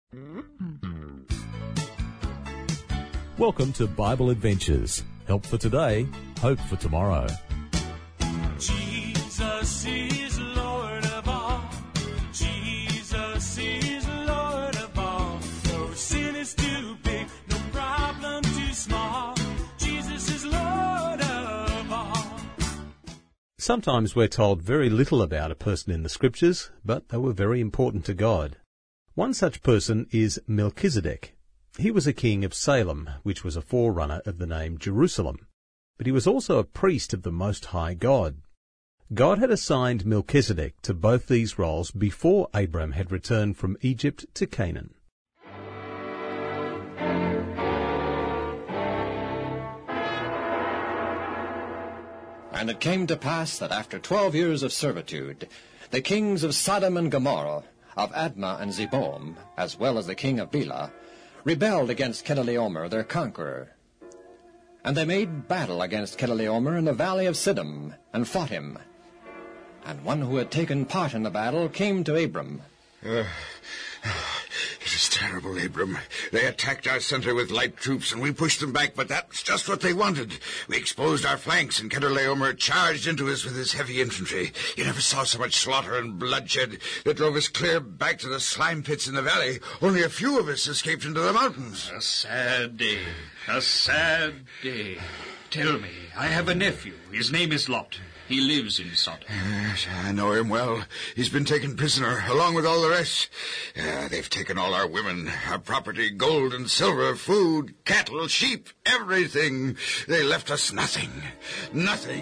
Welcome to Bible Adventures. Help for today, hope for tomorrow. Jesus is Lord of all. Jesus is Lord of all. No sin is too big, no problem too small. Jesus is Lord of all. Sometimes we're told very little about a person in the Scriptures, but they were very important to God. One such person is Melchizedek. He was a king of Salem, which was a forerunner of the name Jerusalem. But he was also a priest of the Most High God. God had assigned Melchizedek to both these roles before Abram had returned from Egypt to Canaan. And it came to pass that after 12 years of servitude, the kings of Sodom and Gomorrah, of Admah and Zeboim, as well as the king of Bela, rebelled against Chedorlaomer, their conqueror. And they made battle against Chedorlaomer in the valley of Siddim, and fought him. And one who had taken part in the battle came to Abram. It is terrible, Abram. They attacked our center with light troops, and we pushed them back, but that's just what they wanted. We exposed our flanks, and Chedorlaomer charged into us with his heavy infantry. You never saw so much slaughter and bloodshed. They drove us clear back to the slime pits in the valley. Only a few of us escaped into the mountains. A sad day. A sad day. Tell me, I have a nephew. His name is Lot. He lives in Sodom. Yes, I know him well. He's been taken prisoner, along with all the rest. They've taken all our women, our property, gold and silver, food, cattle, sheep, everything. They left us nothing. Nothing.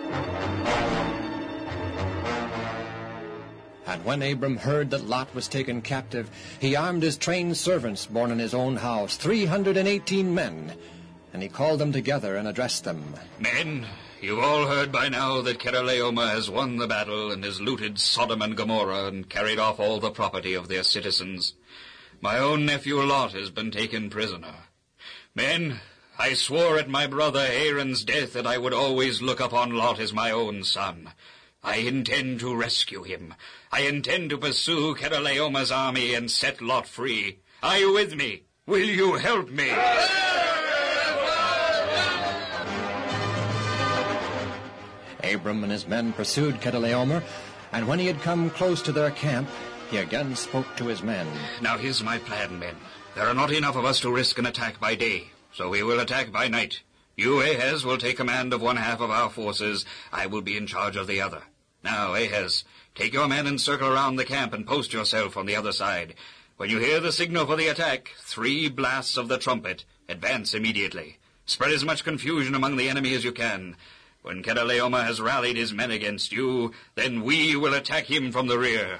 And when Abram heard that Lot was taken captive, he armed his trained servants born in his own house, 318 men, and he called them together and addressed them. Men, you've all heard by now that Chedorlaomer has won the battle and has looted Sodom and Gomorrah and carried off all the property of their citizens. My own nephew Lot has been taken prisoner. Men, I swore at my brother Aaron's death that I would always look upon Lot as my own son. I intend to rescue him. I intend to pursue Chedorlaomer's army and set Lot free. Are you with me? Will you help me? Abram and his men pursued Chedorlaomer, and when he had come close to their camp, he again spoke to his men. Now here's my plan, men. There are not enough of us to risk an attack by day, so we will attack by night. You, Ahaz, will take command of one half of our forces. I will be in charge of the other. Now, Ahaz, take your men and circle around the camp and post yourself on the other side. When you hear the signal for the attack, 3 blasts of the trumpet, advance immediately. Spread as much confusion among the enemy as you can. When Chedorlaomer has rallied his men against you, then we will attack him from the rear.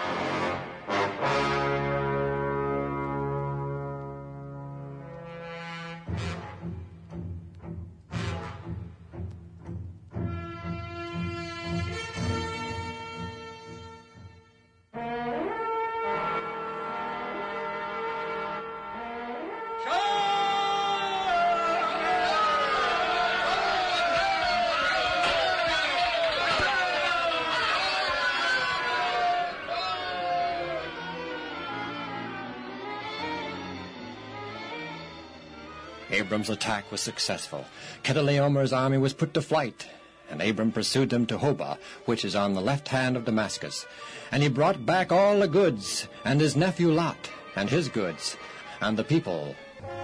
Abram's attack was successful. Chedorlaomer's army was put to flight, and Abram pursued them to Hobah, which is on the left hand of Damascus. And he brought back all the goods, and his nephew Lot, and his goods, and the people.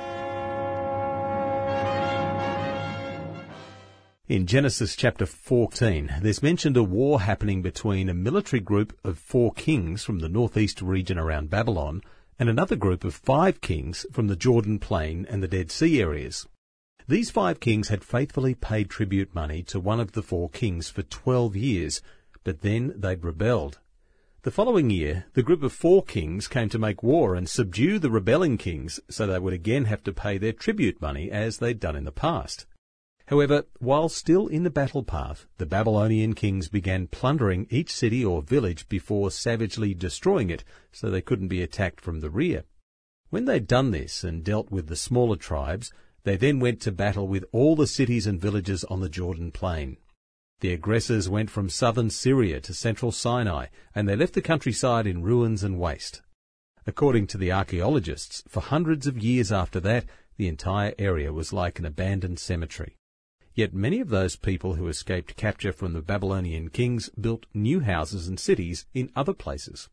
In Genesis chapter 14, there's mentioned a war happening between a military group of 4 kings from the northeast region around Babylon and another group of 5 kings from the Jordan Plain and the Dead Sea areas. These 5 kings had faithfully paid tribute money to one of the 4 kings for 12 years, but then they'd rebelled. The following year, the group of 4 kings came to make war and subdue the rebelling kings, so they would again have to pay their tribute money as they'd done in the past. However, while still in the battle path, the Babylonian kings began plundering each city or village before savagely destroying it so they couldn't be attacked from the rear. When they'd done this and dealt with the smaller tribes, they then went to battle with all the cities and villages on the Jordan Plain. The aggressors went from southern Syria to central Sinai, and they left the countryside in ruins and waste. According to the archaeologists, for hundreds of years after that, the entire area was like an abandoned cemetery. Yet many of those people who escaped capture from the Babylonian kings built new houses and cities in other places.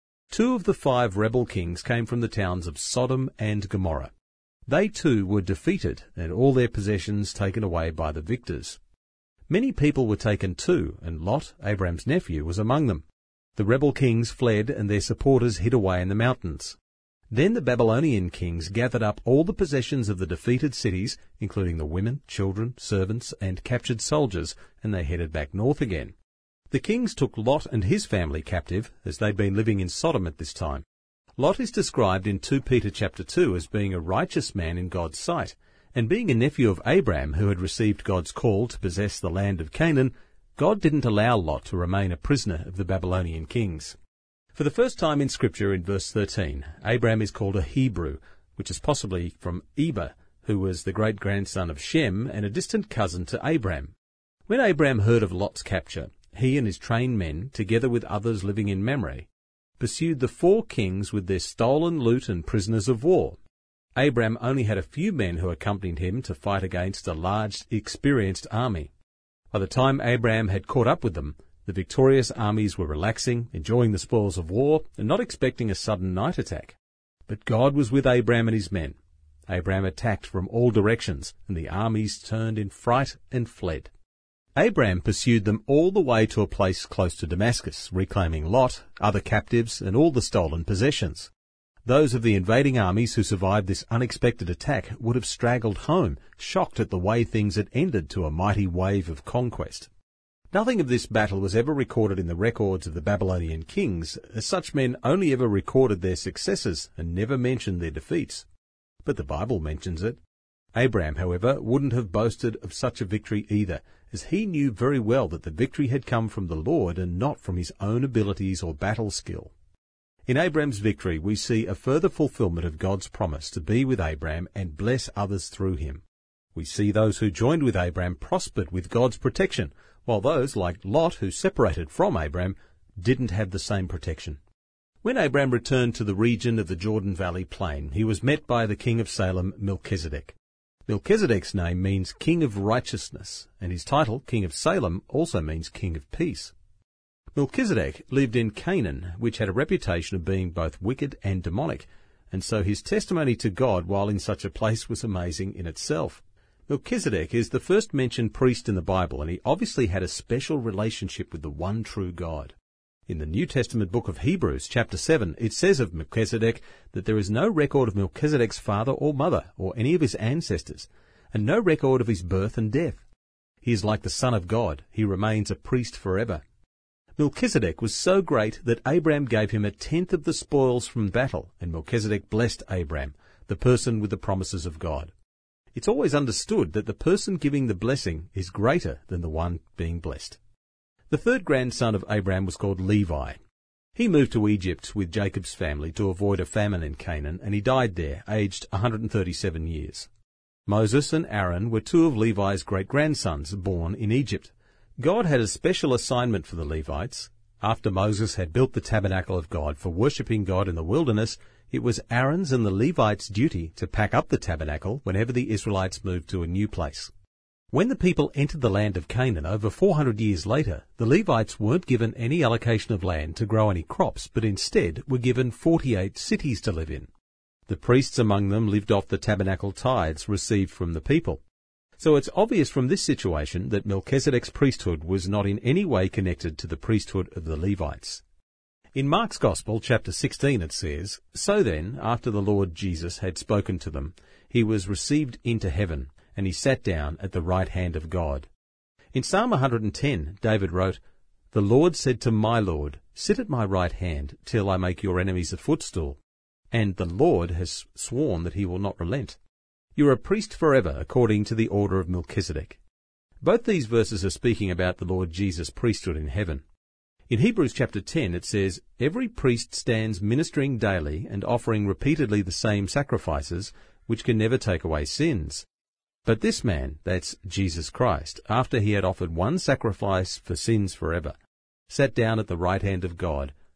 2 of the 5 rebel kings came from the towns of Sodom and Gomorrah. They too were defeated and all their possessions taken away by the victors. Many people were taken too, and Lot, Abraham's nephew, was among them. The rebel kings fled and their supporters hid away in the mountains. Then the Babylonian kings gathered up all the possessions of the defeated cities, including the women, children, servants, and captured soldiers, and they headed back north again. The kings took Lot and his family captive, as they'd been living in Sodom at this time. Lot is described in 2 Peter chapter 2 as being a righteous man in God's sight, and being a nephew of Abraham who had received God's call to possess the land of Canaan, God didn't allow Lot to remain a prisoner of the Babylonian kings. For the first time in Scripture, in verse 13, Abraham is called a Hebrew, which is possibly from Eber, who was the great-grandson of Shem and a distant cousin to Abraham. When Abraham heard of Lot's capture, he and his trained men, together with others living in Mamre, pursued the 4 kings with their stolen loot and prisoners of war. Abraham only had a few men who accompanied him to fight against a large, experienced army. By the time Abraham had caught up with them, the victorious armies were relaxing, enjoying the spoils of war, and not expecting a sudden night attack. But God was with Abraham and his men. Abraham attacked from all directions, and the armies turned in fright and fled. Abraham pursued them all the way to a place close to Damascus, reclaiming Lot, other captives, and all the stolen possessions. Those of the invading armies who survived this unexpected attack would have straggled home, shocked at the way things had ended to a mighty wave of conquest. Nothing of this battle was ever recorded in the records of the Babylonian kings, as such men only ever recorded their successes and never mentioned their defeats. But the Bible mentions it. Abraham, however, wouldn't have boasted of such a victory either, as he knew very well that the victory had come from the Lord and not from his own abilities or battle skill. In Abraham's victory, we see a further fulfillment of God's promise to be with Abraham and bless others through him. We see those who joined with Abraham prospered with God's protection, while those, like Lot, who separated from Abraham, didn't have the same protection. When Abraham returned to the region of the Jordan Valley plain, he was met by the king of Salem, Melchizedek. Melchizedek's name means King of Righteousness, and his title, King of Salem, also means King of Peace. Melchizedek lived in Canaan, which had a reputation of being both wicked and demonic, and so his testimony to God while in such a place was amazing in itself. Melchizedek is the first mentioned priest in the Bible, and he obviously had a special relationship with the one true God. In the New Testament book of Hebrews, chapter 7, it says of Melchizedek that there is no record of Melchizedek's father or mother, or any of his ancestors, and no record of his birth and death. He is like the Son of God. He remains a priest forever. Melchizedek was so great that Abraham gave him 1/10 of the spoils from battle, and Melchizedek blessed Abraham, the person with the promises of God. It's always understood that the person giving the blessing is greater than the one being blessed. The third grandson of Abraham was called Levi. He moved to Egypt with Jacob's family to avoid a famine in Canaan, and he died there, aged 137 years. Moses and Aaron were 2 of Levi's great-grandsons born in Egypt. God had a special assignment for the Levites. After Moses had built the tabernacle of God for worshipping God in the wilderness, it was Aaron's and the Levites' duty to pack up the tabernacle whenever the Israelites moved to a new place. When the people entered the land of Canaan over 400 years later, the Levites weren't given any allocation of land to grow any crops, but instead were given 48 cities to live in. The priests among them lived off the tabernacle tithes received from the people. So it's obvious from this situation that Melchizedek's priesthood was not in any way connected to the priesthood of the Levites. In Mark's Gospel, chapter 16, it says, "So then, after the Lord Jesus had spoken to them, he was received into heaven, and he sat down at the right hand of God." In Psalm 110, David wrote, "The Lord said to my Lord, sit at my right hand till I make your enemies a footstool. And the Lord has sworn that he will not relent. You are a priest forever, according to the order of Melchizedek." Both these verses are speaking about the Lord Jesus' priesthood in heaven. In Hebrews chapter 10 it says, "Every priest stands ministering daily and offering repeatedly the same sacrifices, which can never take away sins. But this man," that's Jesus Christ, "after he had offered one sacrifice for sins forever, sat down at the right hand of God,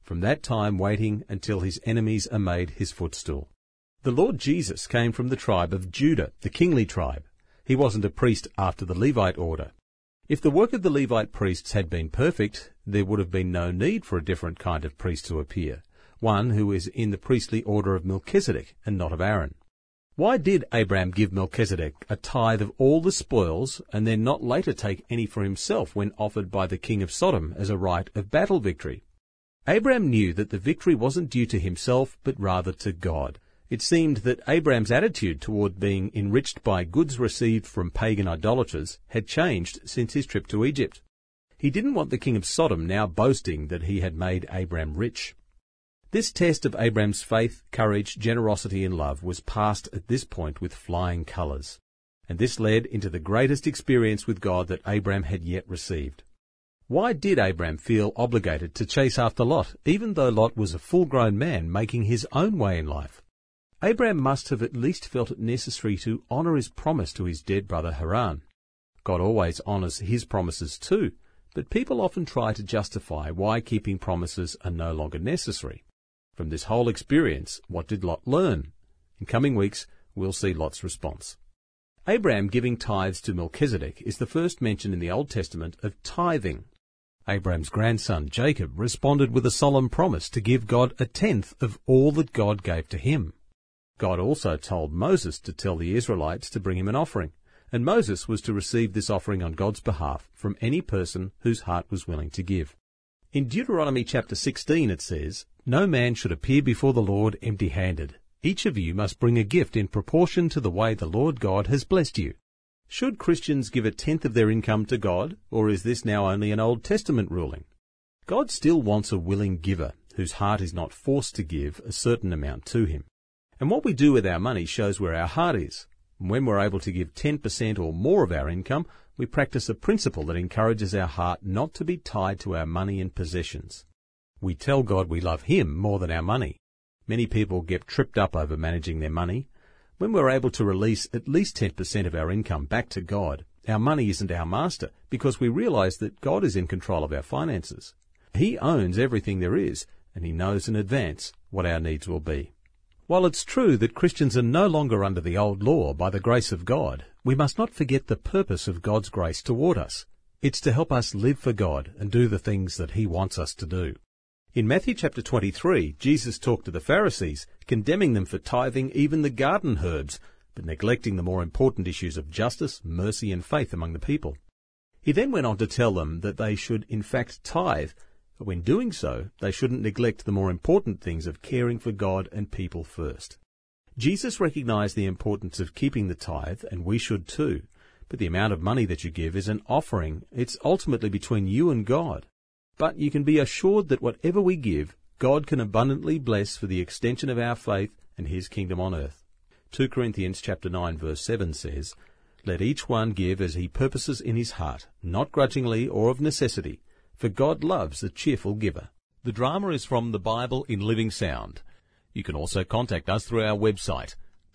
from that time waiting until his enemies are made his footstool. The Lord Jesus came from the tribe of Judah, the kingly tribe. He wasn't a priest after the Levite order. If the work of the Levite priests had been perfect, there would have been no need for a different kind of priest to appear, one who is in the priestly order of Melchizedek and not of Aaron. Why did Abraham give Melchizedek a tithe of all the spoils and then not later take any for himself when offered by the king of Sodom as a right of battle victory? Abraham knew that the victory wasn't due to himself but rather to God. It seemed that Abraham's attitude toward being enriched by goods received from pagan idolaters had changed since his trip to Egypt. He didn't want the king of Sodom now boasting that he had made Abraham rich. This test of Abraham's faith, courage, generosity and love was passed at this point with flying colours, and this led into the greatest experience with God that Abraham had yet received. Why did Abraham feel obligated to chase after Lot, even though Lot was a full-grown man making his own way in life? Abraham must have at least felt it necessary to honour his promise to his dead brother Haran. God always honours his promises too, but people often try to justify why keeping promises are no longer necessary. From this whole experience, what did Lot learn? In coming weeks, we'll see Lot's response. Abraham giving tithes to Melchizedek is the first mention in the Old Testament of tithing. Abraham's grandson Jacob responded with a solemn promise to give God a tenth of all that God gave to him. God also told Moses to tell the Israelites to bring him an offering, and Moses was to receive this offering on God's behalf from any person whose heart was willing to give. In Deuteronomy chapter 16 it says, "No man should appear before the Lord empty-handed. Each of you must bring a gift in proportion to the way the Lord God has blessed you." Should Christians give a tenth of their income to God, or is this now only an Old Testament ruling? God still wants a willing giver, whose heart is not forced to give a certain amount to him. And what we do with our money shows where our heart is. And when we're able to give 10% or more of our income, we practice a principle that encourages our heart not to be tied to our money and possessions. We tell God we love Him more than our money. Many people get tripped up over managing their money. When we're able to release at least 10% of our income back to God, our money isn't our master, because we realize that God is in control of our finances. He owns everything there is, and He knows in advance what our needs will be. While it's true that Christians are no longer under the old law by the grace of God, we must not forget the purpose of God's grace toward us. It's to help us live for God and do the things that He wants us to do. In Matthew chapter 23, Jesus talked to the Pharisees, condemning them for tithing even the garden herbs, but neglecting the more important issues of justice, mercy and faith among the people. He then went on to tell them that they should in fact tithe, but when doing so, they shouldn't neglect the more important things of caring for God and people first. Jesus recognized the importance of keeping the tithe, and we should too, but the amount of money that you give is an offering. It's ultimately between you and God. But you can be assured that whatever we give, God can abundantly bless for the extension of our faith and His kingdom on earth. 2 Corinthians chapter 9 verse 7 says, "Let each one give as he purposes in his heart, not grudgingly or of necessity, for God loves a cheerful giver." The drama is from the Bible in Living Sound. You can also contact us through our website,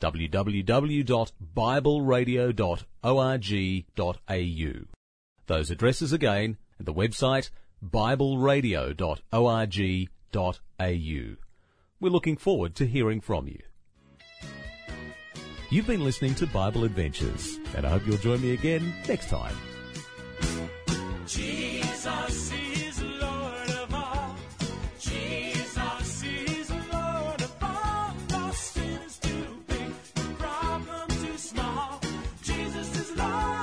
www.bibleradio.org.au. Those addresses again, and the website, bibleradio.org.au. We're looking forward to hearing from you. You've been listening to Bible Adventures, and I hope you'll join me again next time. Jesus is Lord of all. Jesus is Lord of all. No sin is too big, no problem too small. Jesus is Lord.